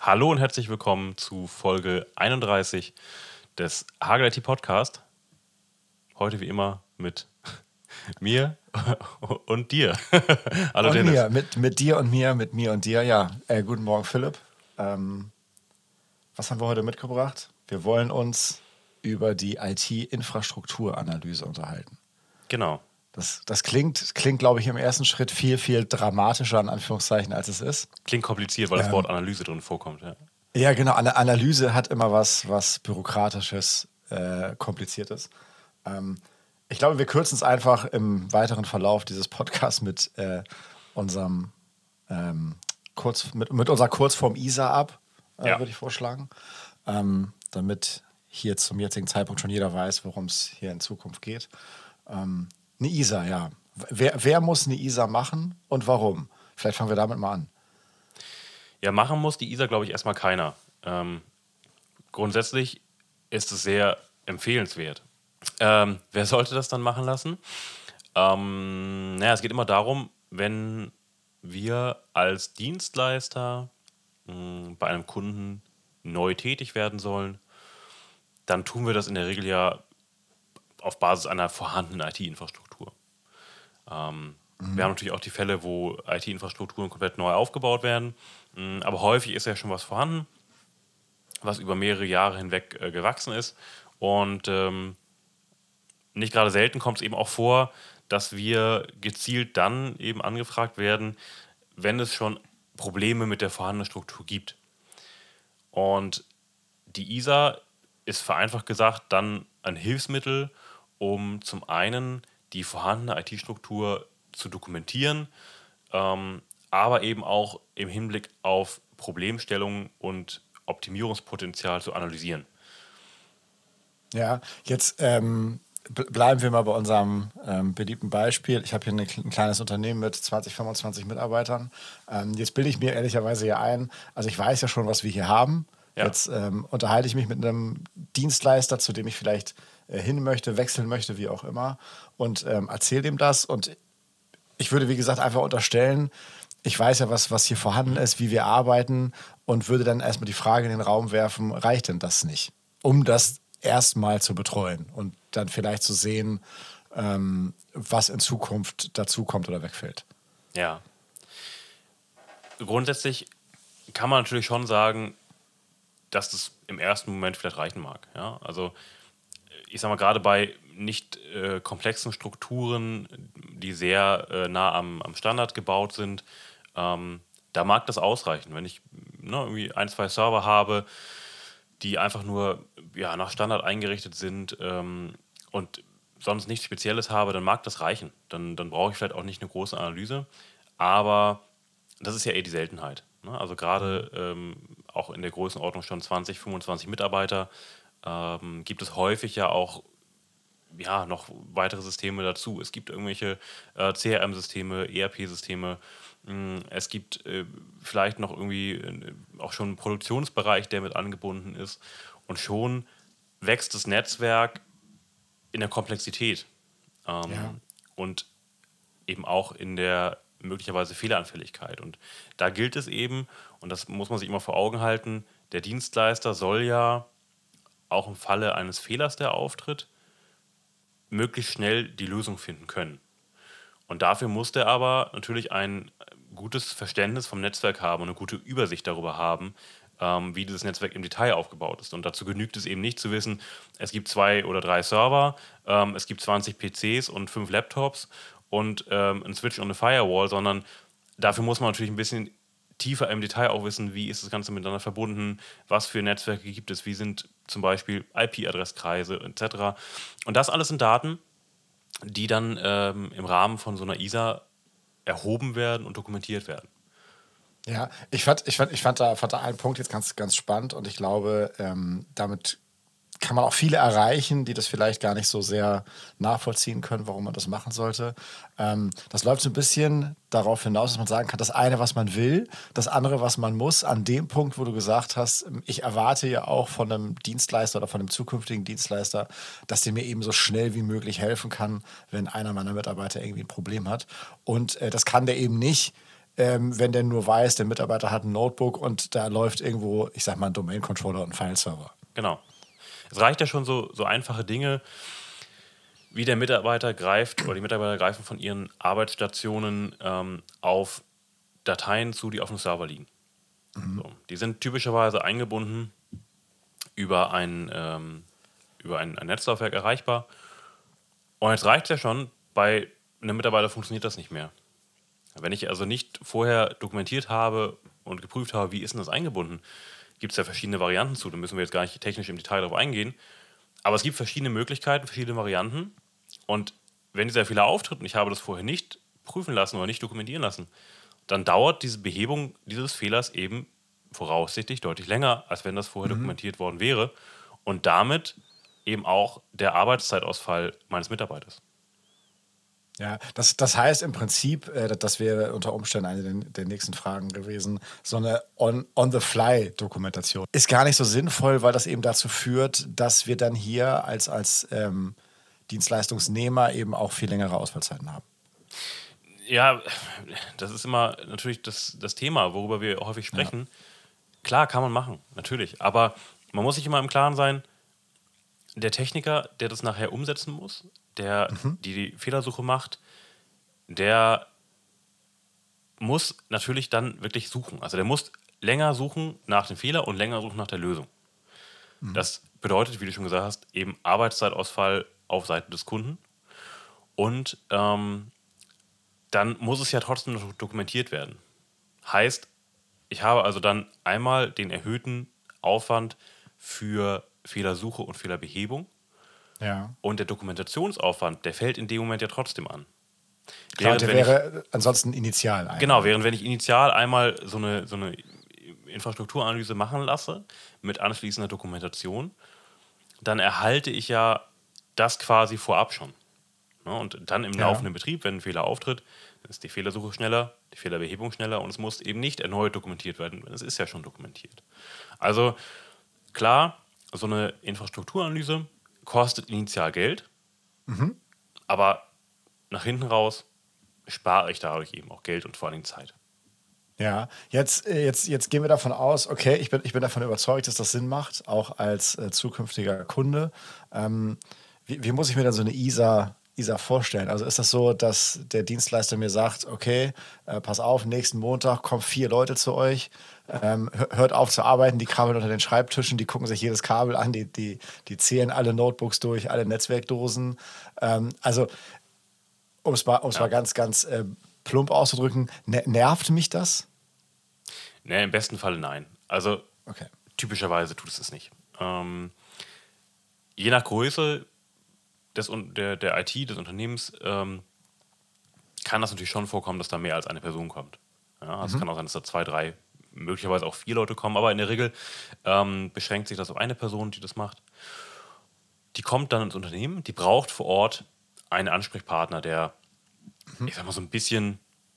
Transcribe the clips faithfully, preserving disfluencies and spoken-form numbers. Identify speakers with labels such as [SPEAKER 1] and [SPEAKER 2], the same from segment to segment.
[SPEAKER 1] Hallo und herzlich willkommen zu Folge einunddreißig des Hagel I T Podcast. Heute wie immer mit mir und dir. Hallo
[SPEAKER 2] Und
[SPEAKER 1] Dennis.
[SPEAKER 2] mir, mit, mit dir und mir, mit mir und dir, ja. Äh, guten Morgen, Philipp. Ähm, was haben wir heute mitgebracht? Wir wollen uns über die I T-Infrastrukturanalyse unterhalten.
[SPEAKER 1] Genau.
[SPEAKER 2] Das, das klingt, klingt, glaube ich, im ersten Schritt viel, viel dramatischer, in Anführungszeichen, als es ist.
[SPEAKER 1] Klingt kompliziert, weil das
[SPEAKER 2] Ähm,
[SPEAKER 1] Wort Analyse drin vorkommt. Ja,
[SPEAKER 2] ja, genau. Eine Analyse hat immer was, was Bürokratisches, äh, Kompliziertes. Ähm, ich glaube, wir kürzen es einfach im weiteren Verlauf dieses Podcasts mit äh, unserem ähm, kurz, mit, mit unserer Kurzform I S A ab, äh,
[SPEAKER 1] ja.
[SPEAKER 2] würde ich vorschlagen. Ähm, damit hier zum jetzigen Zeitpunkt schon jeder weiß, worum es hier in Zukunft geht. Ähm, eine I S A, ja. Wer, wer muss eine I S A machen und warum? Vielleicht fangen wir damit mal an.
[SPEAKER 1] Ja, machen muss die I S A, glaube ich, erstmal keiner. Ähm, grundsätzlich ist es sehr empfehlenswert. Ähm, wer sollte das dann machen lassen? Ähm, naja, es geht immer darum, wenn wir als Dienstleister mh, bei einem Kunden neu tätig werden sollen, dann tun wir das in der Regel ja auf Basis einer vorhandenen I T-Infrastruktur. Ähm, wir haben
[SPEAKER 2] Mhm.
[SPEAKER 1] natürlich auch die Fälle, wo I T-Infrastrukturen komplett neu aufgebaut werden, mh, aber häufig ist ja schon was vorhanden, was über mehrere Jahre hinweg äh, gewachsen ist. Und ähm, nicht gerade selten kommt es eben auch vor, dass wir gezielt dann eben angefragt werden, wenn es schon Probleme mit der vorhandenen Struktur gibt. Und die I S A ist vereinfacht gesagt dann ein Hilfsmittel, um zum einen die vorhandene I T-Struktur zu dokumentieren, ähm, aber eben auch im Hinblick auf Problemstellungen und Optimierungspotenzial zu analysieren.
[SPEAKER 2] Ja, jetzt ähm, b- bleiben wir mal bei unserem ähm, beliebten Beispiel. Ich habe hier eine, ein kleines Unternehmen mit zwanzig, fünfundzwanzig Mitarbeitern. Ähm, jetzt bilde ich mir ehrlicherweise ja ein, also ich weiß ja schon, was wir hier haben.
[SPEAKER 1] Ja,
[SPEAKER 2] Jetzt ähm, unterhalte ich mich mit einem Dienstleister, zu dem ich vielleicht äh, hin möchte, wechseln möchte, wie auch immer, und ähm, erzähle dem das. Und ich würde, wie gesagt, einfach unterstellen, ich weiß ja, was, was hier vorhanden ist, wie wir arbeiten und würde dann erstmal die Frage in den Raum werfen, reicht denn das nicht? Um das erstmal zu betreuen und dann vielleicht zu sehen, ähm, was in Zukunft dazukommt oder wegfällt.
[SPEAKER 1] ja. Grundsätzlich kann man natürlich schon sagen, dass das im ersten Moment vielleicht reichen mag. Ja? Also ich sage mal, gerade bei nicht äh, komplexen Strukturen, die sehr äh, nah am, am Standard gebaut sind, ähm, da mag das ausreichen. Wenn ich ne, irgendwie ein, zwei Server habe, die einfach nur ja, nach Standard eingerichtet sind ähm, und sonst nichts Spezielles habe, dann mag das reichen. Dann, dann brauche ich vielleicht auch nicht eine große Analyse. Aber das ist ja eh die Seltenheit. Ne? Also gerade ähm, auch in der Größenordnung schon zwanzig, fünfundzwanzig Mitarbeiter ähm, gibt es häufig ja auch ja, noch weitere Systeme dazu. Es gibt irgendwelche äh, C R M-Systeme, E R P-Systeme. Mh, Es gibt äh, vielleicht noch irgendwie äh, auch schon einen Produktionsbereich, der mit angebunden ist. Und schon wächst das Netzwerk in der Komplexität
[SPEAKER 2] Ja.
[SPEAKER 1] ähm, und eben auch in der möglicherweise Fehleranfälligkeit. Und da gilt es eben, und das muss man sich immer vor Augen halten, der Dienstleister soll ja auch im Falle eines Fehlers, der auftritt, möglichst schnell die Lösung finden können. Und dafür muss der aber natürlich ein gutes Verständnis vom Netzwerk haben und eine gute Übersicht darüber haben, ähm, wie dieses Netzwerk im Detail aufgebaut ist. Und dazu genügt es eben nicht zu wissen, es gibt zwei oder drei Server, ähm, es gibt zwanzig P Cs und fünf Laptops und ähm, ein Switch und eine Firewall, sondern dafür muss man natürlich ein bisschen tiefer im Detail auch wissen, wie ist das Ganze miteinander verbunden, was für Netzwerke gibt es, wie sind zum Beispiel I P-Adresskreise et cetera. Und das alles sind Daten, die dann ähm, im Rahmen von so einer I S A erhoben werden und dokumentiert werden.
[SPEAKER 2] Ja, ich fand, ich fand, ich fand da, fand da einen Punkt jetzt ganz, ganz spannend und ich glaube, ähm, damit kann man auch viele erreichen, die das vielleicht gar nicht so sehr nachvollziehen können, warum man das machen sollte. Ähm, das läuft so ein bisschen darauf hinaus, dass man sagen kann, das eine, was man will, das andere, was man muss, an dem Punkt, wo du gesagt hast, ich erwarte ja auch von einem Dienstleister oder von einem zukünftigen Dienstleister, dass der mir eben so schnell wie möglich helfen kann, wenn einer meiner Mitarbeiter irgendwie ein Problem hat. Und äh, das kann der eben nicht, ähm, wenn der nur weiß, der Mitarbeiter hat ein Notebook und da läuft irgendwo, ich sag mal, ein Domain-Controller und ein File-Server.
[SPEAKER 1] Genau. Es reicht ja schon so, so einfache Dinge, wie der Mitarbeiter greift oder die Mitarbeiter greifen von ihren Arbeitsstationen ähm, auf Dateien zu, die auf dem Server liegen.
[SPEAKER 2] Mhm.
[SPEAKER 1] So. Die sind typischerweise eingebunden über ein, ähm, über ein, ein Netzlaufwerk erreichbar. Und jetzt reicht es ja schon, bei einem Mitarbeiter funktioniert das nicht mehr. Wenn ich also nicht vorher dokumentiert habe und geprüft habe, wie ist denn das eingebunden, gibt es ja verschiedene Varianten zu. Da müssen wir jetzt gar nicht technisch im Detail darauf eingehen. Aber es gibt verschiedene Möglichkeiten, verschiedene Varianten. Und wenn dieser Fehler auftritt und ich habe das vorher nicht prüfen lassen oder nicht dokumentieren lassen, dann dauert diese Behebung dieses Fehlers eben voraussichtlich deutlich länger, als wenn das vorher
[SPEAKER 2] Mhm.
[SPEAKER 1] dokumentiert worden wäre. Und damit eben auch der Arbeitszeitausfall meines Mitarbeiters.
[SPEAKER 2] Ja, das, das heißt im Prinzip, äh, das wäre unter Umständen eine der, der nächsten Fragen gewesen, so eine On, On-the-Fly-Dokumentation. Ist gar nicht so sinnvoll, weil das eben dazu führt, dass wir dann hier als, als ähm, Dienstleistungsnehmer eben auch viel längere Ausfallzeiten haben.
[SPEAKER 1] Ja, das ist immer natürlich das, das Thema, worüber wir häufig sprechen. Ja. Klar, kann man machen, natürlich. Aber man muss sich immer im Klaren sein, der Techniker, der das nachher umsetzen muss, der mhm. die, die Fehlersuche macht, der muss natürlich dann wirklich suchen. Also der muss länger suchen nach dem Fehler und länger suchen nach der Lösung. Mhm. Das bedeutet, wie du schon gesagt hast, eben Arbeitszeitausfall auf Seite des Kunden. Und ähm, dann muss es ja trotzdem noch dokumentiert werden. Heißt, ich habe also dann einmal den erhöhten Aufwand für Fehlersuche und Fehlerbehebung.
[SPEAKER 2] Ja.
[SPEAKER 1] Und der Dokumentationsaufwand, der fällt in dem Moment ja trotzdem an.
[SPEAKER 2] Klar, während, der wäre ich, ansonsten initial. Einmal.
[SPEAKER 1] Genau, während wenn ich initial einmal so eine, so eine Infrastrukturanalyse machen lasse, mit anschließender Dokumentation, dann erhalte ich ja das quasi vorab schon. Und dann im ja. laufenden Betrieb, wenn ein Fehler auftritt, dann ist die Fehlersuche schneller, die Fehlerbehebung schneller und es muss eben nicht erneut dokumentiert werden, es ist ja schon dokumentiert. Also klar, so eine Infrastrukturanalyse kostet initial Geld, mhm. aber nach hinten raus spare ich dadurch eben auch Geld und vor allem Zeit.
[SPEAKER 2] Ja, jetzt, jetzt, jetzt gehen wir davon aus, okay, ich bin, ich bin davon überzeugt, dass das Sinn macht, auch als äh, zukünftiger Kunde. Ähm, wie, wie muss ich mir dann so eine I S A, I S A vorstellen? Also ist das so, dass der Dienstleister mir sagt, okay, äh, pass auf, nächsten Montag kommen vier Leute zu euch, ähm, hört auf zu arbeiten, die krabbeln unter den Schreibtischen, die gucken sich jedes Kabel an, die, die, die zählen alle Notebooks durch, alle Netzwerkdosen. Ähm, also, um es mal, um's ja. mal ganz, ganz äh, plump auszudrücken, ne- nervt mich das?
[SPEAKER 1] Nee, im besten Falle nein. Also
[SPEAKER 2] okay.
[SPEAKER 1] typischerweise tut es das nicht. Ähm, je nach Größe des, der, der I T, des Unternehmens, ähm, kann das natürlich schon vorkommen, dass da mehr als eine Person kommt. Ja, also mhm. es kann auch sein, dass da zwei, drei, möglicherweise auch vier Leute kommen, aber in der Regel ähm, beschränkt sich das auf eine Person, die das macht. Die kommt dann ins Unternehmen, die braucht vor Ort einen Ansprechpartner, der, mhm. ich sag mal, so ein bisschen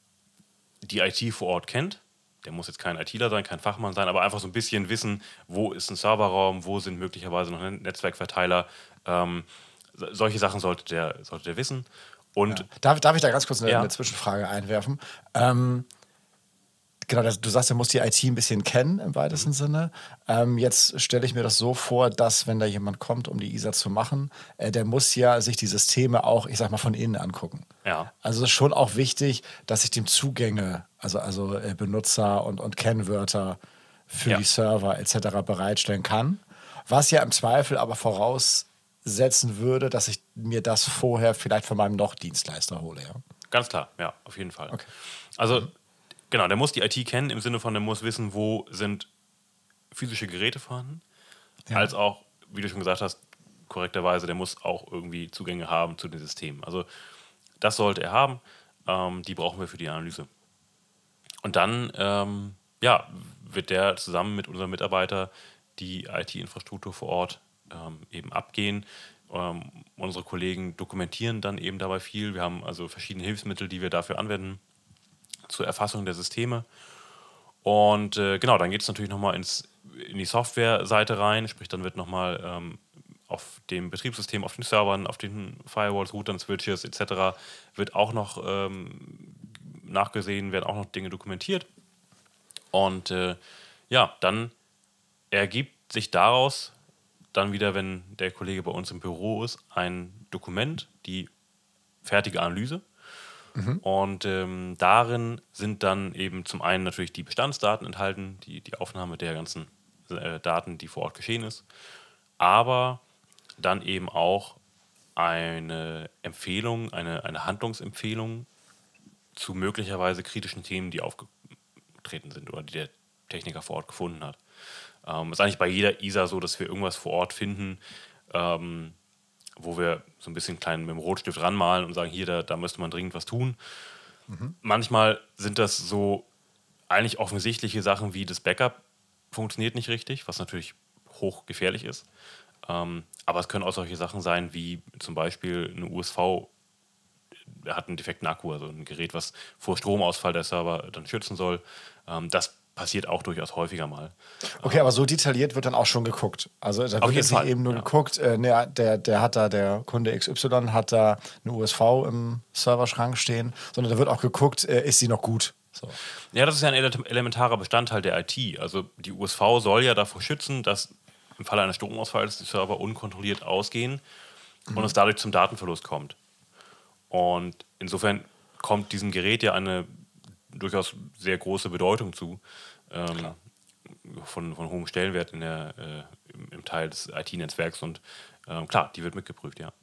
[SPEAKER 1] die I T vor Ort kennt. Der muss jetzt kein ITler sein, kein Fachmann sein, aber einfach so ein bisschen wissen, wo ist ein Serverraum, wo sind möglicherweise noch Netzwerkverteiler. Ähm, solche Sachen sollte der, sollte der wissen. Und
[SPEAKER 2] ja. darf, darf ich da ganz kurz eine,
[SPEAKER 1] ja.
[SPEAKER 2] eine Zwischenfrage einwerfen? Ähm, genau, das, du sagst, er muss die I T ein bisschen kennen im weitesten mhm. Sinne. Ähm, jetzt stelle ich mir das so vor, dass wenn da jemand kommt, um die I S A zu machen, äh, der muss ja sich die Systeme auch, ich sag mal, von innen angucken.
[SPEAKER 1] Ja.
[SPEAKER 2] Also es ist schon auch wichtig, dass ich dem Zugänge, also, also äh, Benutzer und, und Kennwörter für ja. die Server et cetera bereitstellen kann. Was ja im Zweifel aber voraussetzen würde, dass ich mir das vorher vielleicht von meinem Noch-Dienstleister hole. Ja?
[SPEAKER 1] Ganz klar, ja, auf jeden Fall.
[SPEAKER 2] Okay.
[SPEAKER 1] Also mhm. genau, der muss die I T kennen, im Sinne von, der muss wissen, wo sind physische Geräte vorhanden, ja. als auch, wie du schon gesagt hast, korrekterweise, der muss auch irgendwie Zugänge haben zu den Systemen. Also das sollte er haben, ähm, die brauchen wir für die Analyse. Und dann ähm, ja, wird der zusammen mit unserem Mitarbeiter die I T-Infrastruktur vor Ort ähm, eben abgehen. Ähm, unsere Kollegen dokumentieren dann eben dabei viel. Wir haben also verschiedene Hilfsmittel, die wir dafür anwenden, zur Erfassung der Systeme. Und äh, genau, dann geht es natürlich nochmal ins, in die Software-Seite rein, sprich dann wird nochmal ähm, auf dem Betriebssystem, auf den Servern, auf den Firewalls, Routern, Switches et cetera wird auch noch ähm, nachgesehen werden auch noch Dinge dokumentiert. Und äh, ja, dann ergibt sich daraus dann wieder, wenn der Kollege bei uns im Büro ist, ein Dokument, die fertige Analyse. Mhm. Und ähm, darin sind dann eben zum einen natürlich die Bestandsdaten enthalten, die, die Aufnahme der ganzen äh, Daten, die vor Ort geschehen ist, aber dann eben auch eine Empfehlung, eine, eine Handlungsempfehlung zu möglicherweise kritischen Themen, die aufgetreten sind oder die der Techniker vor Ort gefunden hat. Ähm, ist eigentlich bei jeder I S A so, dass wir irgendwas vor Ort finden, ähm, wo wir so ein bisschen klein mit dem Rotstift ranmalen und sagen, hier, da, da müsste man dringend was tun. Mhm. Manchmal sind das so eigentlich offensichtliche Sachen wie das Backup funktioniert nicht richtig, was natürlich hochgefährlich ist. Ähm, aber es können auch solche Sachen sein, wie zum Beispiel eine U S V hat einen defekten Akku, also ein Gerät, was vor Stromausfall der Server dann schützen soll. Ähm, das passiert auch durchaus häufiger mal.
[SPEAKER 2] Okay, aber so detailliert wird dann auch schon geguckt. Also da
[SPEAKER 1] Auf
[SPEAKER 2] wird
[SPEAKER 1] jeden
[SPEAKER 2] jetzt nicht
[SPEAKER 1] Fall,
[SPEAKER 2] eben nur
[SPEAKER 1] ja.
[SPEAKER 2] geguckt, äh, ne, der, der hat da, der Kunde X Y hat da eine U S V im Serverschrank stehen, sondern da wird auch geguckt, äh, ist sie noch gut. So.
[SPEAKER 1] Ja, das ist ja ein ele- elementarer Bestandteil der I T. Also die U S V soll ja davor schützen, dass im Falle eines Stromausfalls die Server unkontrolliert ausgehen mhm. und es dadurch zum Datenverlust kommt. Und insofern kommt diesem Gerät ja eine durchaus sehr große Bedeutung zu, ähm, von, von hohem Stellenwert in der, äh, im, im Teil des I T-Netzwerks. Und ähm, klar, die wird mitgeprüft, ja.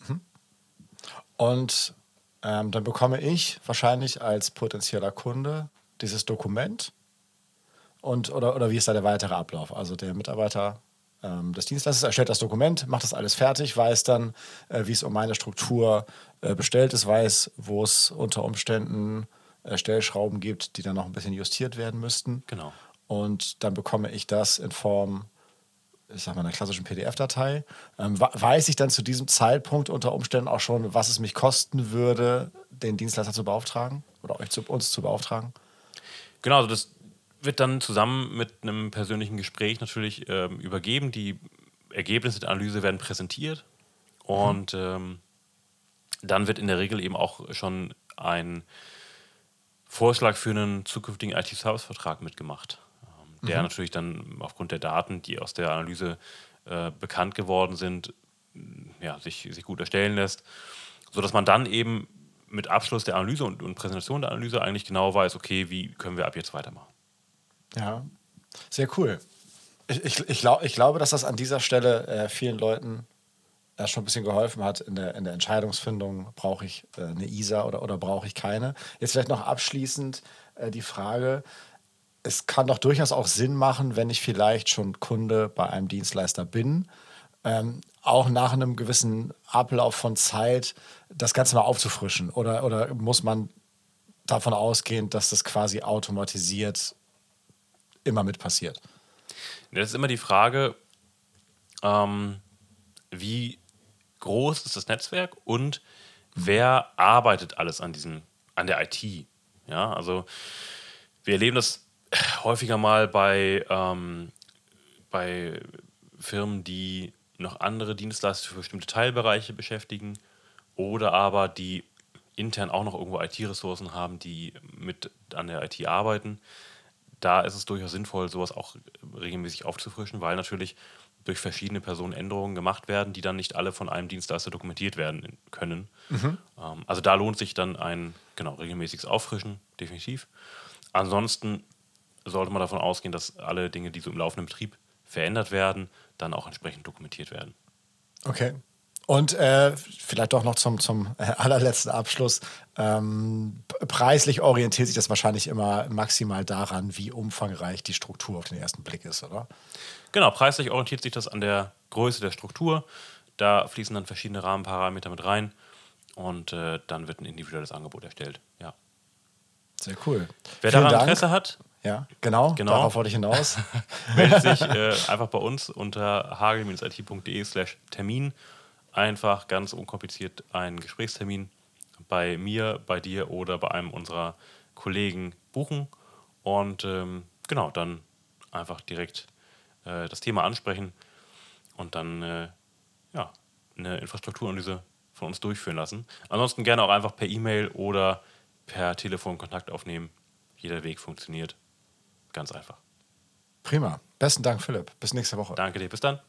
[SPEAKER 2] Und ähm, dann bekomme ich wahrscheinlich als potenzieller Kunde dieses Dokument. Und, oder, oder wie ist da der weitere Ablauf? Also der Mitarbeiter ähm, des Dienstleisters erstellt das Dokument, macht das alles fertig, weiß dann, äh, wie es um meine Struktur äh, bestellt ist, weiß, wo es unter Umständen äh, Stellschrauben gibt, die dann noch ein bisschen justiert werden müssten.
[SPEAKER 1] Genau.
[SPEAKER 2] Und dann bekomme ich das in Form, ich sag mal, einer klassischen P D F-Datei. Ähm, weiß ich dann zu diesem Zeitpunkt unter Umständen auch schon, was es mich kosten würde, den Dienstleister zu beauftragen oder euch zu, uns zu beauftragen?
[SPEAKER 1] Genau, also das wird dann zusammen mit einem persönlichen Gespräch natürlich ähm, übergeben. Die Ergebnisse der Analyse werden präsentiert und mhm. ähm, dann wird in der Regel eben auch schon ein Vorschlag für einen zukünftigen I T-Service-Vertrag mitgemacht, ähm, der mhm. natürlich dann aufgrund der Daten, die aus der Analyse äh, bekannt geworden sind, ja, sich, sich gut erstellen lässt, sodass man dann eben mit Abschluss der Analyse und, und Präsentation der Analyse eigentlich genau weiß, okay, wie können wir ab jetzt weitermachen.
[SPEAKER 2] Ja, sehr cool. Ich, ich, ich, glaub, ich glaube, dass das an dieser Stelle äh, vielen Leuten äh, schon ein bisschen geholfen hat in der, in der Entscheidungsfindung, brauche ich äh, eine I S A oder, oder brauche ich keine. Jetzt vielleicht noch abschließend äh, die Frage, es kann doch durchaus auch Sinn machen, wenn ich vielleicht schon Kunde bei einem Dienstleister bin, ähm, auch nach einem gewissen Ablauf von Zeit das Ganze mal aufzufrischen. Oder, oder muss man davon ausgehen, dass das quasi automatisiert immer mit passiert?
[SPEAKER 1] Das ist immer die Frage, ähm, wie groß ist das Netzwerk und wer arbeitet alles an diesem, an der I T? Ja, also wir erleben das häufiger mal bei, ähm, bei Firmen, die noch andere Dienstleister für bestimmte Teilbereiche beschäftigen oder aber die intern auch noch irgendwo I T-Ressourcen haben, die mit an der I T arbeiten. Da ist es durchaus sinnvoll, sowas auch regelmäßig aufzufrischen, weil natürlich durch verschiedene Personen Änderungen gemacht werden, die dann nicht alle von einem Dienstleister dokumentiert werden können. Mhm. Ähm, also da lohnt sich dann ein genau, regelmäßiges Auffrischen, definitiv. Ansonsten sollte man davon ausgehen, dass alle Dinge, die so im laufenden Betrieb verändert werden, dann auch entsprechend dokumentiert werden.
[SPEAKER 2] Okay. Und äh, vielleicht doch noch zum, zum äh, allerletzten Abschluss. Ähm, preislich orientiert sich das wahrscheinlich immer maximal daran, wie umfangreich die Struktur auf den ersten Blick ist, oder?
[SPEAKER 1] Genau, preislich orientiert sich das an der Größe der Struktur. Da fließen dann verschiedene Rahmenparameter mit rein und äh, dann wird ein individuelles Angebot erstellt. Ja.
[SPEAKER 2] Sehr cool.
[SPEAKER 1] Wer
[SPEAKER 2] Vielen
[SPEAKER 1] daran
[SPEAKER 2] Dank.
[SPEAKER 1] Interesse hat,
[SPEAKER 2] ja, genau,
[SPEAKER 1] genau.
[SPEAKER 2] darauf wollte ich hinaus.
[SPEAKER 1] meldet sich äh, einfach bei uns unter hagel-it.de slash Termin. Einfach ganz unkompliziert einen Gesprächstermin bei mir, bei dir oder bei einem unserer Kollegen buchen und ähm, genau, dann einfach direkt äh, das Thema ansprechen und dann äh, ja, eine Infrastrukturanalyse von uns durchführen lassen. Ansonsten gerne auch einfach per E-Mail oder per Telefon Kontakt aufnehmen. Jeder Weg funktioniert. Ganz einfach.
[SPEAKER 2] Prima. Besten Dank, Philipp. Bis nächste Woche.
[SPEAKER 1] Danke dir. Bis dann.